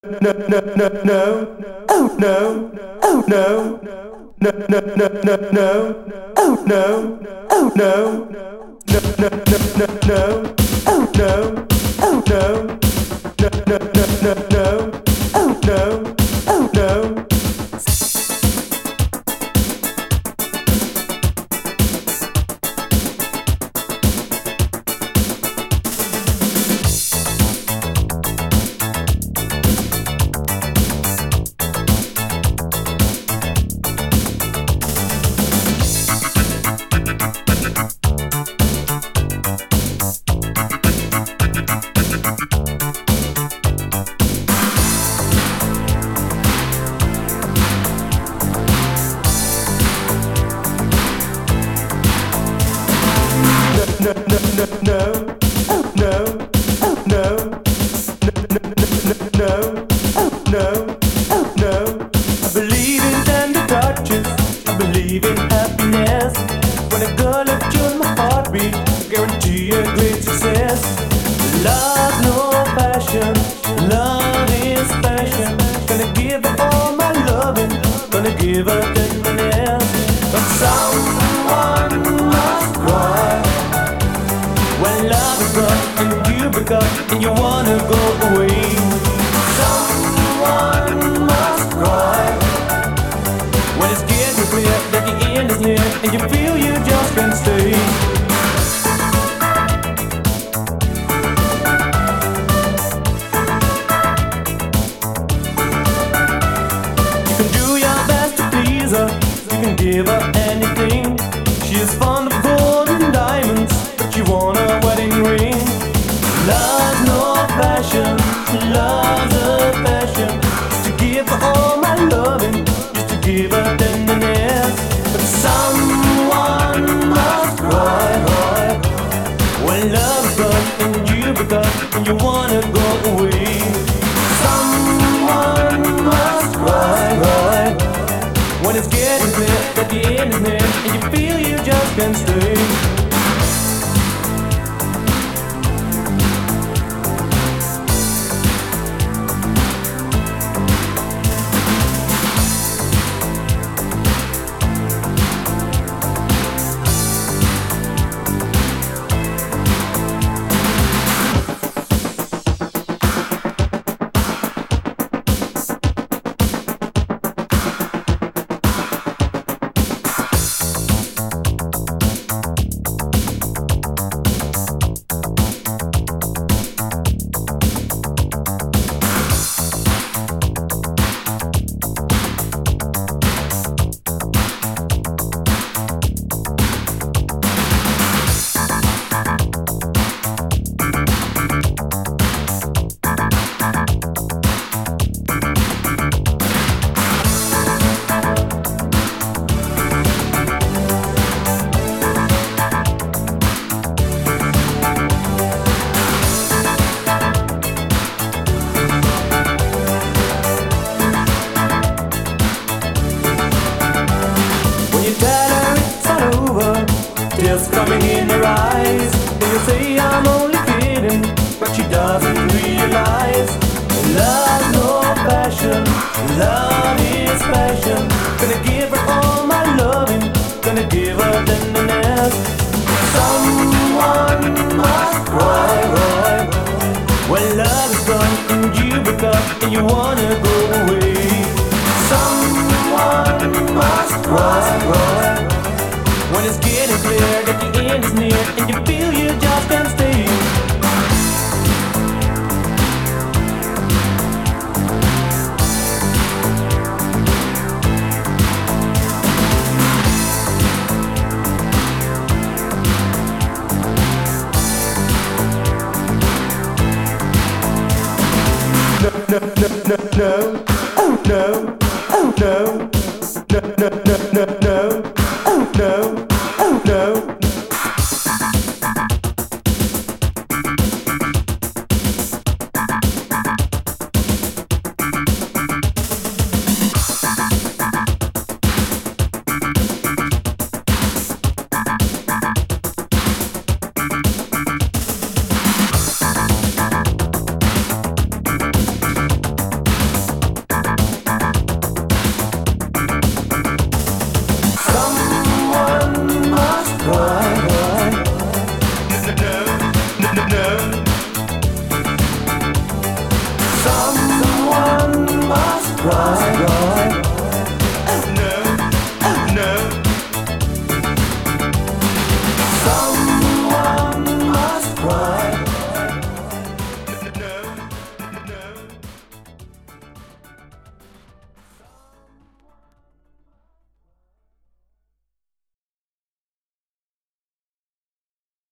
And you wanna go away. Someone must cry when it's getting clear that the end is near and you feel you just can't stay. You can do your best to please her, you can give her anything. She is fond of gold and diamonds, but you want a wedding ring. Love's no passion, love's a passion. Just to give her all my loving, just to give her tenderness. But someone must cry when love is gone and you become and you wanna go away. Someone must cry when it's getting clear that the end is near and you feel you just can't stay. Tears coming in her eyes. They say I'm only kidding, but she doesn't realize. Love's no passion, love is passion. Gonna give her all my loving, gonna give her tenderness. Someone must cry when love is gone and you break up and you wanna go away. Someone must cry when it's getting clear that the end is near and you feel you just can't stay. No, oh no, oh no, no, no, no, no, no, oh no.